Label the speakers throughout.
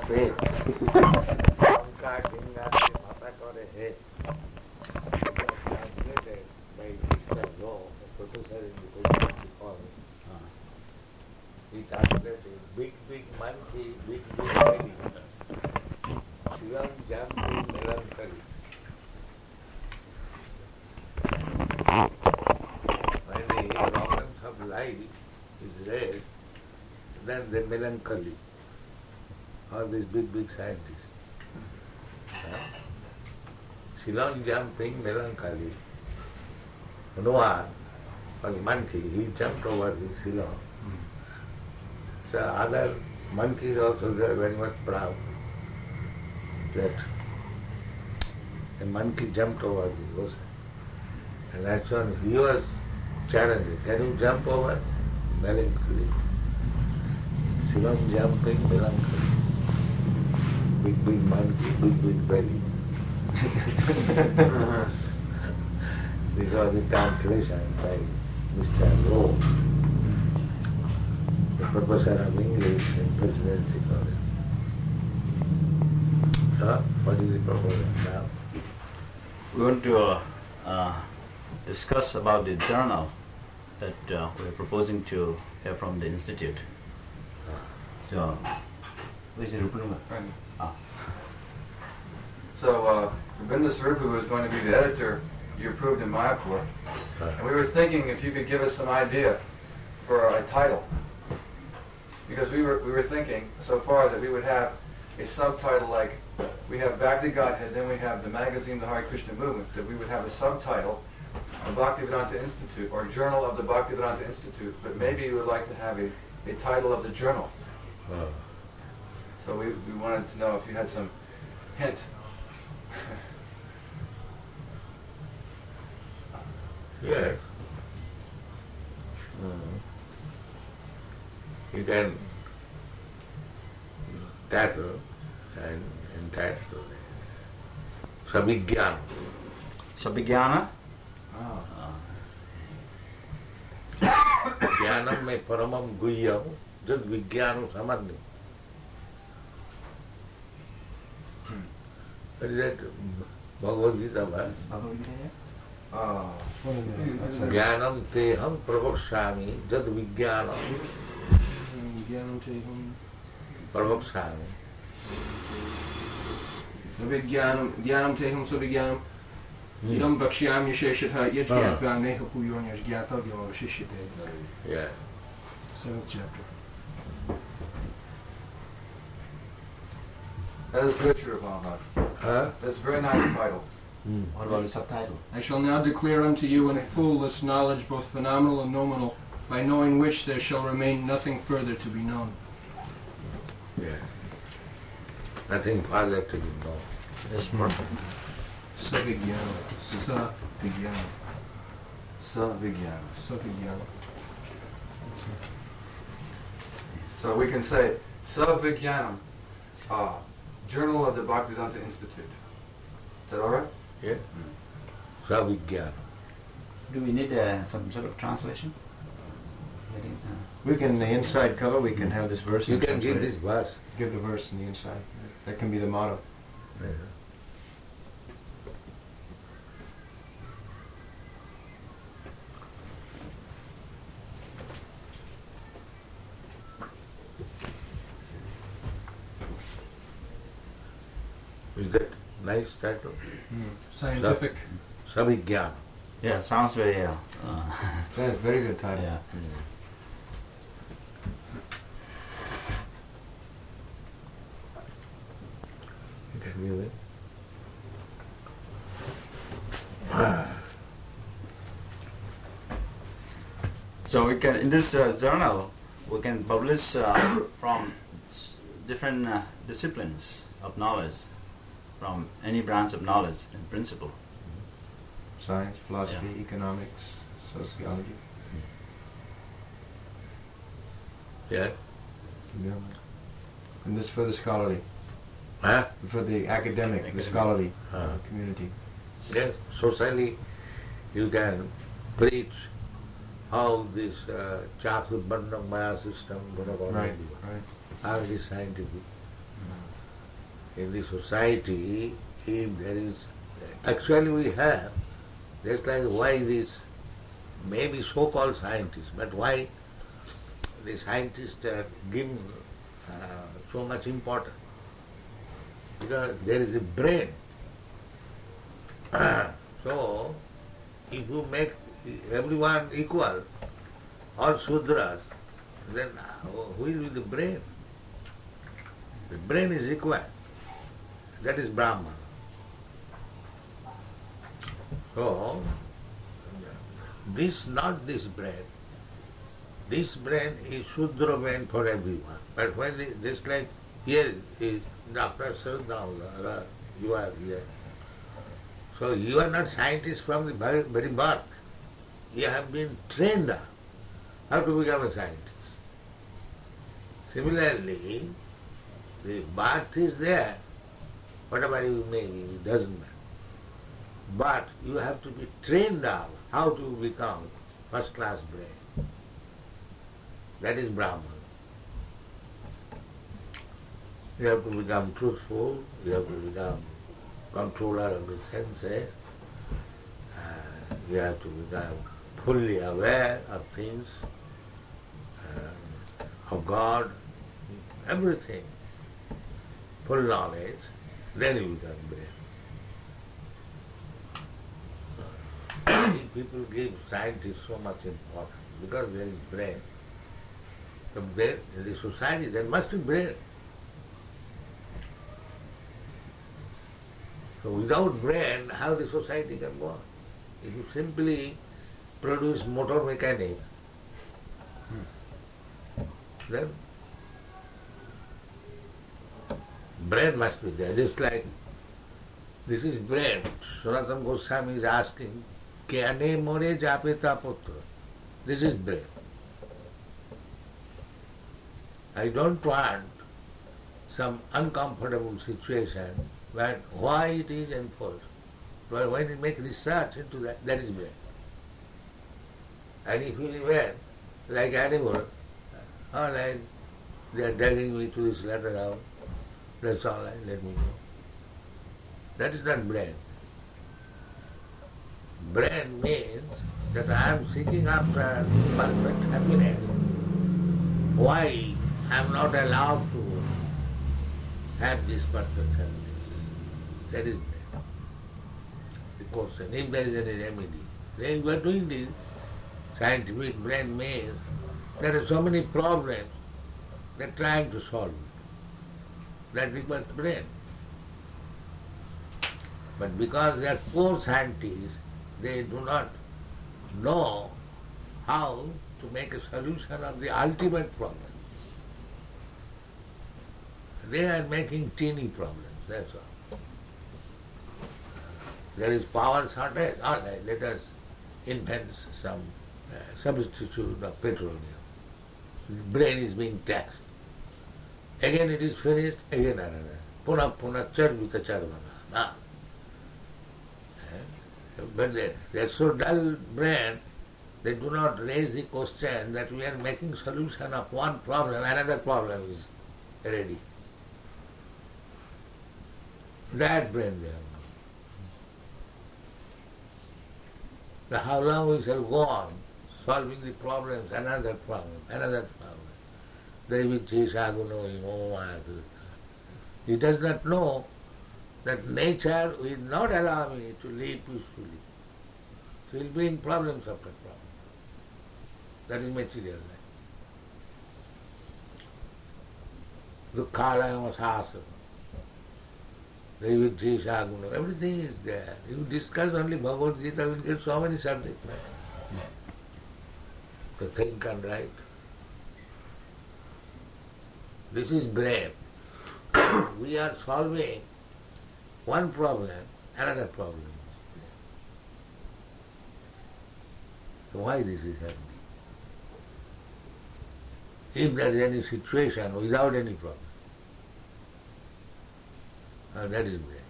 Speaker 1: fail. Omkar Singati Mata Kore He. Translated by Mr. Lowe, a professor in the Presidency College. He translated big, big monkey, big, big lady. Shivam Jampi melancholy. When the problems of life is raised, then the melancholy. All these big, big scientists. Shillong jumping melancholy. Noah was monkey, he jumped over the Shillong. So other monkeys also they are very much proud that a monkey jumped over the ocean. And that's when he was challenging, can you jump over? Melancholy. Shillong jumping melancholy. Big, big monkey, big, big belly. These are the translations by Mr. Lowe, the professor of English in Presidency College. So, what is the proposal now?
Speaker 2: We want to discuss about the journal that we're proposing to have from the Institute. So, which is
Speaker 3: So, Rabindranath Sarupu is going to be the editor you approved in Mayapur. And we were thinking if you could give us some idea for a title. Because we were thinking so far that we would have a subtitle like, we have Bhakti Godhead, then we have the magazine, the Hare Krishna Movement, that we would have a subtitle, the Bhaktivedanta Institute, or Journal of the Bhaktivedanta Institute, but maybe you would like to have a title of the journal. So we wanted to know if you had some hint.
Speaker 1: Yes. You can title and entitle Sabhigyan.
Speaker 2: Sabhigyana?
Speaker 1: Jnanam mein paramam guhyam jad vigyanam samadhi. What is that? Bhagavad Gita verse? Jnanam teham pravakshami jad vigyanam pravakshami.
Speaker 4: Jnanam teham sabhigyanam idam bhakshyami sheshatha yat gyatva neha puyonyas gyatavyam avashishyate.
Speaker 1: Yeah.
Speaker 4: 7th chapter.
Speaker 3: That is good, Shri Maharaj. That's a very nice title.
Speaker 2: What about the subtitle?
Speaker 4: I shall now declare unto you in full this knowledge, both phenomenal and nominal, by knowing which there shall remain nothing further to be known.
Speaker 1: Yeah. Nothing further to be known.
Speaker 2: That's perfect.
Speaker 4: Savijnana. Savijnana.
Speaker 3: Savijnana.
Speaker 4: Savijnana.
Speaker 3: So we can say Savijnanam, Journal of the Bhaktivedanta Institute. Is that all right?
Speaker 1: Yeah. Savigyan.
Speaker 2: Do we need some sort of translation?
Speaker 5: We can, in the inside cover, we can have this verse.
Speaker 1: You can give
Speaker 5: translated.
Speaker 1: this verse.
Speaker 5: Give the verse in the inside. That can be the motto.
Speaker 1: Yeah. Is that nice title?
Speaker 4: Scientific.
Speaker 1: Savigyan.
Speaker 2: Yeah, sounds very.
Speaker 5: That's a very good title.
Speaker 2: Yeah.
Speaker 1: You can give it.
Speaker 2: So we can, in this journal, we can publish from different disciplines of knowledge, from any branch of knowledge in principle.
Speaker 5: Science, philosophy, economics, sociology.
Speaker 1: Yeah.
Speaker 5: Yeah. And this for the scholarly,
Speaker 1: Huh?
Speaker 5: for the academic, the scholarly community.
Speaker 1: Yes. Socially, you can preach how this Chatur Bandham Maya system,
Speaker 5: Right, right.
Speaker 1: how it is scientific. in the society, if there is, actually we have, just like why this, maybe so-called scientists, but why the scientists are given so much importance? Because there is a brain. So, if you make everyone equal, all Sudras, then who is with the brain? The brain is equal. That is Brahman. So, not this brain. This brain is Shudra brain for everyone. But when just like here is Dr. Saradav, you are here. So you are not scientists from the very birth. You have been trained up how to become a scientist. Similarly, the birth is there, whatever you may be, it doesn't matter. But you have to be trained up how to become first class brain. That is Brahman. You have to become truthful, you have to become controller of the senses, you have to become fully aware of things, of God, everything, full knowledge, then you become brain. People give scientists so much importance because there is brain. So there, in the society there must be brain. So without brain, how the society can go on? If you simply produce motor mechanic, then brain must be there. Just like this is brain. Sanatana Goswami is asking, Kyane more japeta putra? This is brain. I don't want some uncomfortable situation, but why it is enforced. But when you make research into that, that is brain. And if you were like animal, all right, they are dragging me to this ladder out, that's all right, let me go. That is not brain. Brain means that I am seeking after perfect happiness. Why I am not allowed to have this perfect happiness? That is brain. The question, if there is any remedy, then you are doing this. Scientific brain means there are so many problems, they are trying to solve it. That requires brain. But because they are poor scientists, they do not know how to make a solution of the ultimate problem. They are making teeny problems, that's all. There is power shortage, all right, let us invent some substitute of petroleum. The brain is being taxed. Again it is finished, again another. Puna charvita charvana. But they are so dull brain, they do not raise the question that we are making solution of one problem, another problem is ready. That brain they have. Now how long we shall go on solving the problems, another problem, another problem. He does not know that nature will not allow me to live peacefully. So he will bring problems after problems. That is material life. Dukhalayam asasam. Everything is there. You discuss only Bhagavad Gita, you will get so many subject matter. To think and write. This is brain. We are solving one problem, another problem. So why this is happening? If there is any situation without any problem, that is brain.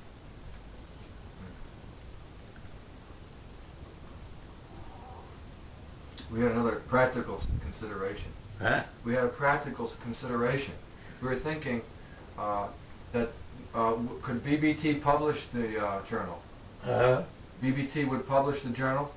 Speaker 3: We had another practical consideration.
Speaker 1: Huh?
Speaker 3: We had a practical consideration. We were thinking that Could BBT publish the journal? BBT would publish the journal?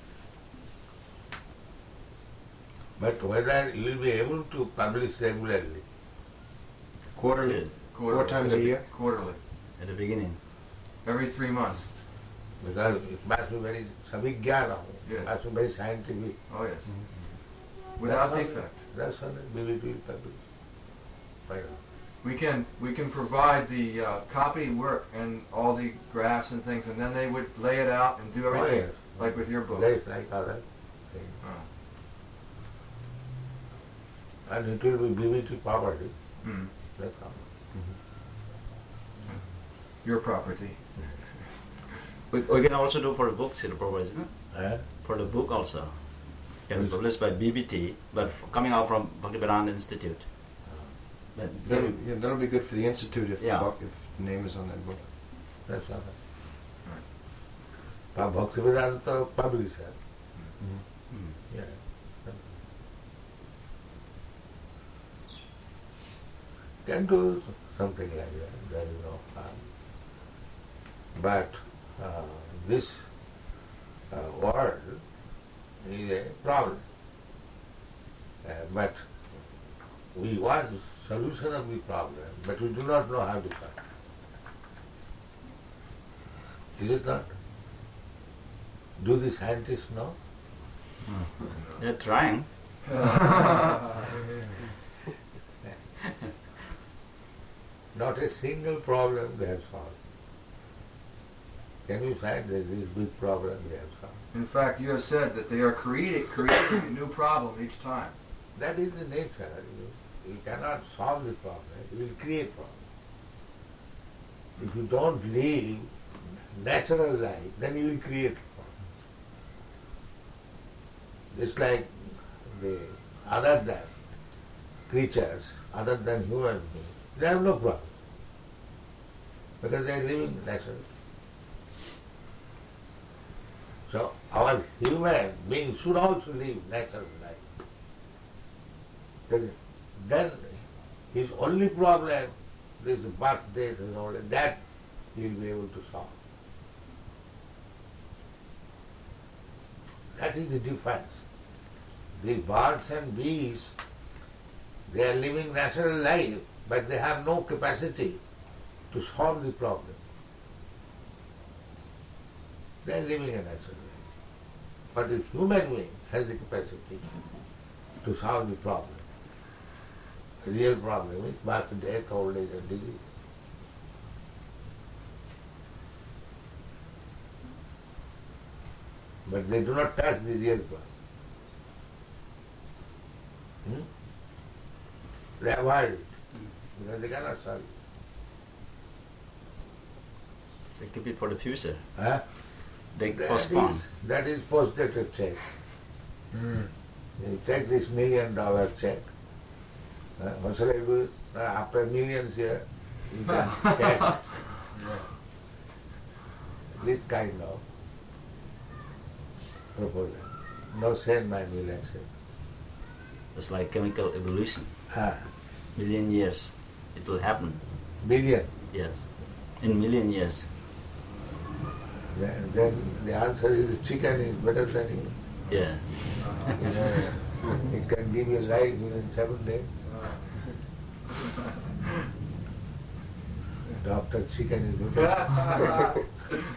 Speaker 1: But whether you will be able to publish regularly.
Speaker 5: Quarterly.
Speaker 3: Quarterly.
Speaker 5: 4 times a year.
Speaker 3: Quarterly.
Speaker 2: At the beginning.
Speaker 3: Every 3 months.
Speaker 1: Because it must be very sabhigyana,
Speaker 3: Yes.
Speaker 1: must be very scientific.
Speaker 3: Oh yes. Without
Speaker 1: That's
Speaker 3: defect.
Speaker 1: That's all BBT will publish. Fine.
Speaker 3: We can provide the copy work and all the graphs and things, and then they would lay it out and do everything
Speaker 1: yes.
Speaker 3: like with your book.
Speaker 1: Just like other things. And it will be BBT property.
Speaker 3: Hmm.
Speaker 1: That's all.
Speaker 3: Your property.
Speaker 2: We can also do for the book, Srila Prabhupada, isn't it?
Speaker 1: Eh?
Speaker 2: For the book also. Can be published by BBT, but coming out from Bhaktivedanta Institute. But
Speaker 5: That'll be good for the institute if,
Speaker 2: Yeah.
Speaker 5: if the name is on that book.
Speaker 1: That's all. But Bhaktivedanta publisher.
Speaker 2: Mm.
Speaker 1: Yeah. Can do something like that. There is no harm. But this world is a problem. But we want solution of the problem, but we do not know how to solve. Is it not? Do the scientists know?
Speaker 2: They're trying.
Speaker 3: Uh,
Speaker 1: Not a single problem they have solved. Can you find that this big problem they have solved?
Speaker 3: In fact, you have said that they are creating a new problem each time.
Speaker 1: That is the nature. You cannot solve the problem. You will create problem. If you don't live natural life, then you will create problem. Just like the other than creatures, other than human beings, they have no problem. Because they are living naturally. So our human beings should also live natural life. Then his only problem is birth, death, and all that he will be able to solve. That is the difference. The birds and bees, they are living natural life, but they have no capacity to solve the problem. They are living a natural life. But the human being has the capacity to solve the problem. The real problem is birth, death, old age, and disease. But they do not touch the real problem. They avoid it because they cannot solve it.
Speaker 2: They keep it for the future.
Speaker 1: Huh?
Speaker 2: They postpone.
Speaker 1: That is post-dated check. You take this $1 million check. What shall I do? After millions here, you can cash it. This kind of proposal. No sane mind will accept.
Speaker 2: It's like chemical evolution.
Speaker 1: Ah,
Speaker 2: Million years, it will happen.
Speaker 1: billion.
Speaker 2: Yes, in million years.
Speaker 1: Then the answer is chicken is better than you.
Speaker 2: Yes.
Speaker 1: It can give you life within 7 days. Dr. Chicken is better.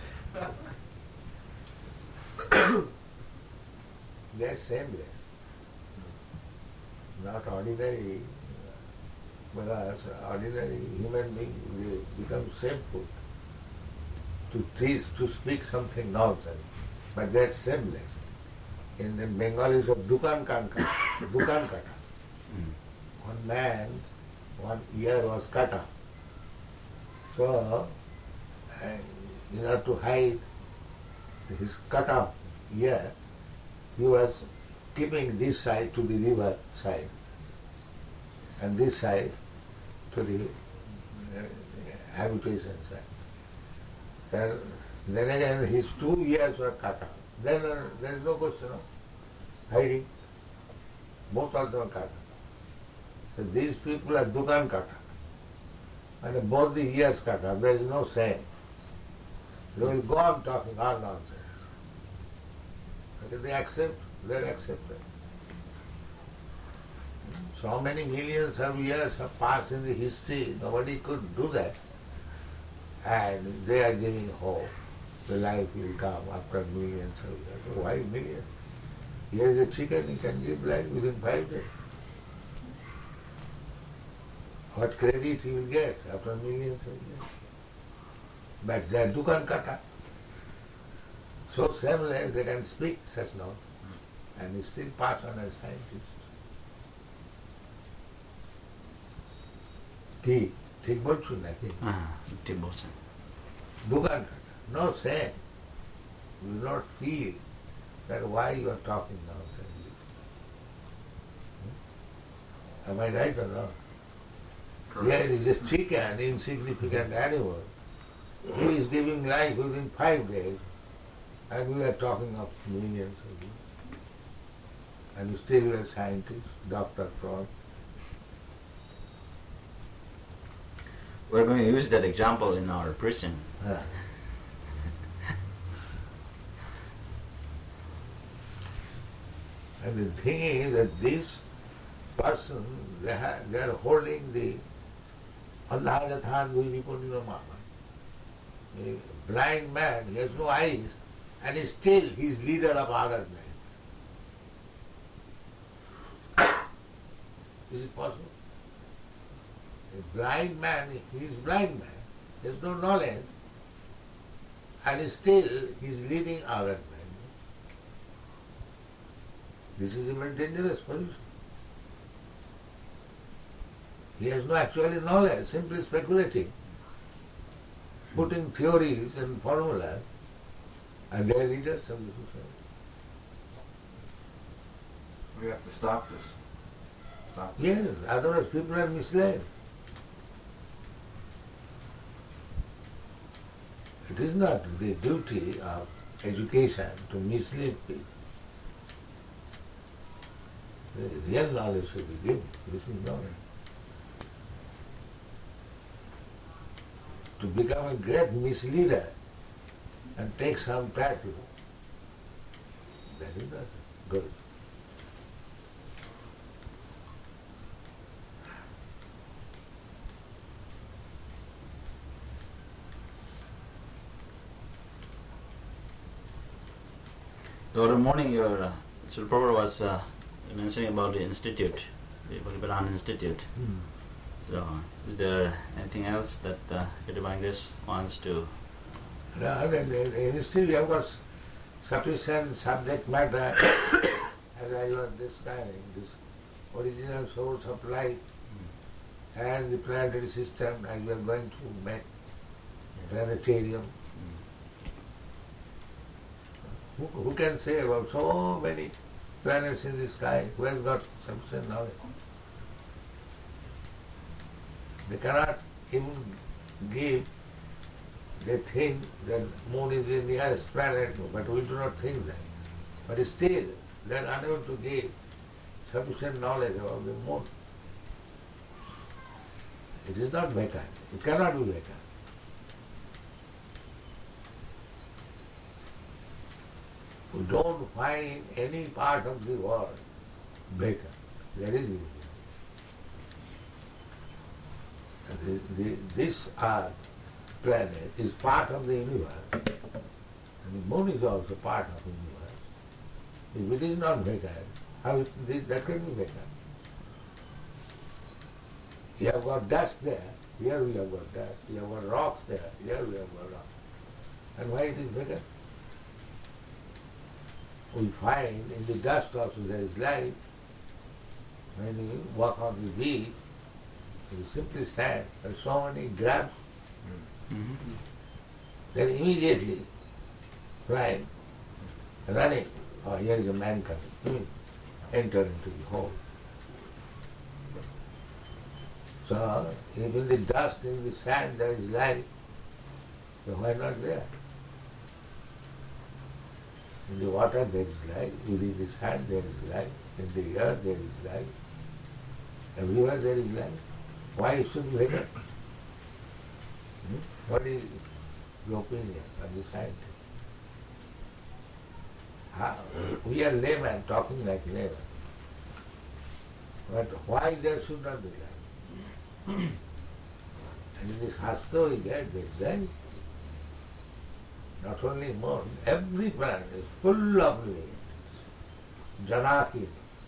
Speaker 1: They are shameless. Not ordinary, whereas ordinary human being will become shameful to teach, to speak something nonsense. But they are shameless. In the Bengali is of Dukan Kata. Dukan Kata. One man, one ear was cut off. So, in order to hide his cut off ear, he was keeping this side to the river side and this side to the habitation side. And then again his 2 ears were cut off. Then there is no question of hiding. Both of them are cut off. So these people are Dukan Kata. and both the ears cut off. There is no saying. They will go on talking all nonsense. If they accept, they'll accept it. So many millions of years have passed in the history, nobody could do that. And they are giving hope. The life will come after millions of years. Why millions? Here is a chicken, he can give life within 5 days. What credit he will get after millions of years? But they are dukan kata. So shameless they can speak such nonsense and still pass on as scientists. কি ঠিক বলছো নাকি?
Speaker 2: ঠিক বলছেন।
Speaker 1: দোকান no sense. You will not feel that why you are talking nonsense. Am I right or not? Here is a chicken, insignificant animal. He is giving life within 5 days, and we are talking of millions of years. And still we are scientists, Dr. Freud.
Speaker 2: We're going to use that example in our prison.
Speaker 1: And the thing is that this person, they are holding the Allahjathan Vipurnima. A blind man, he has no eyes, and still he is leader of other men. Is it possible? A blind man, he is blind man, he has no knowledge, and still he is leading other men. This is a very dangerous position. He has no actual knowledge, simply speculating, putting theories and formulas, and they are leaders of the society.
Speaker 3: We have to stop this. Stop this.
Speaker 1: Yes, otherwise people are misled. It is not the duty of education to mislead people. The real knowledge should be given. This is knowledge. To become a great misleader and take some title, that is not good.
Speaker 2: The other morning, your Srila Prabhupada was mentioning about the institute, the Bhaktivedanta Institute. So, is there anything else that Divine Grace wants to?
Speaker 1: No, still you have got sufficient subject matter as I was describing, this original source of life and the planetary system as we are going to make planetarium. Who can say about so many planets in the sky? Who has got sufficient knowledge? They cannot even give, they think that moon is the nearest planet, but we do not think that. But still, they are unable to give sufficient knowledge about the moon. It is not mechanical. It cannot be mechanical. We don't find any part of the world better. There is union. This earth planet is part of the universe, and the moon is also part of the universe. If it is not mechanical, how that can be mechanical? You have got dust there, here we have got dust, you have got rocks there, here we have got rocks. And why it is mechanical? We find in the dust also there is light. When you walk on the beach, you simply stand, there are so many grabs. Then immediately flying, running, oh, here is a man coming, enter into the hole. So, if in the dust, in the sand there is light, so why not there? In the water there is light, within the sand there is light, in the air there is light, everywhere there is light. Why it should be better? What is your opinion on the scientist? We are laymen talking like laymen. But why there should not be life? And in this Shastra we get this, then not only moon, every planet is full of living. Janaki.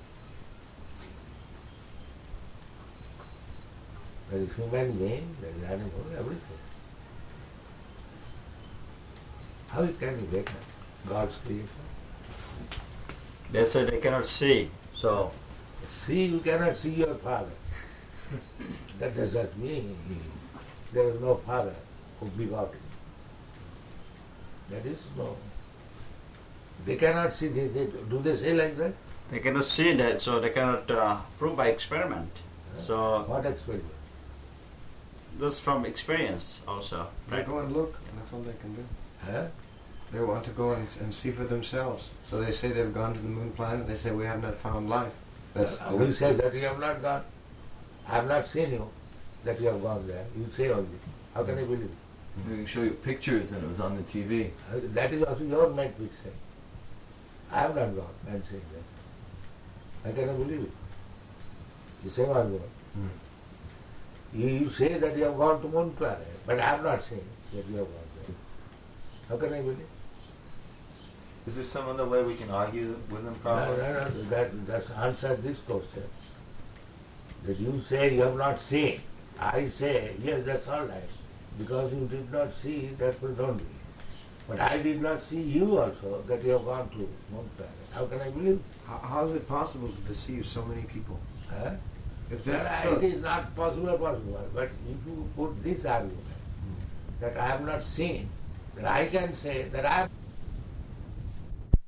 Speaker 1: There is human being, there is animal, everything. How it can be taken? God's creation.
Speaker 2: They say they cannot see, so
Speaker 1: See, you cannot see your father. That does not mean there is no father who begotten. That is no. They cannot see. Do they say like that?
Speaker 2: they cannot see that, so they cannot prove by experiment. So
Speaker 1: What experiment?
Speaker 2: this from experience also,
Speaker 5: They
Speaker 2: right?
Speaker 5: go and look, and that's all they can do.
Speaker 1: Huh?
Speaker 5: They want to go and see for themselves. So they say they've gone to the moon planet. They say we have not found life. That's
Speaker 1: Who says that you have not gone? I have not seen you that you have gone there. You say only. How can I believe it?
Speaker 6: We can show you pictures and it was on the TV.
Speaker 1: That is also your mind which say. I have not gone and saying that. I cannot believe it. The same argument. You say that you have gone to moon planet, but I have not seen that you have gone there. How can I believe?
Speaker 7: Is there some other way we can argue with them
Speaker 1: No,
Speaker 7: properly?
Speaker 1: that's answer this question. That you say you have not seen. I say, yes, that's all right. Because you did not see, that will don't be. But I did not see you also, that you have gone to moon planet. How can I believe?
Speaker 5: how is it possible to deceive so many people?
Speaker 1: Huh?
Speaker 5: If
Speaker 1: It
Speaker 5: that's so,
Speaker 1: is not possible, but if you put this argument, that I have not seen, then I can say that I have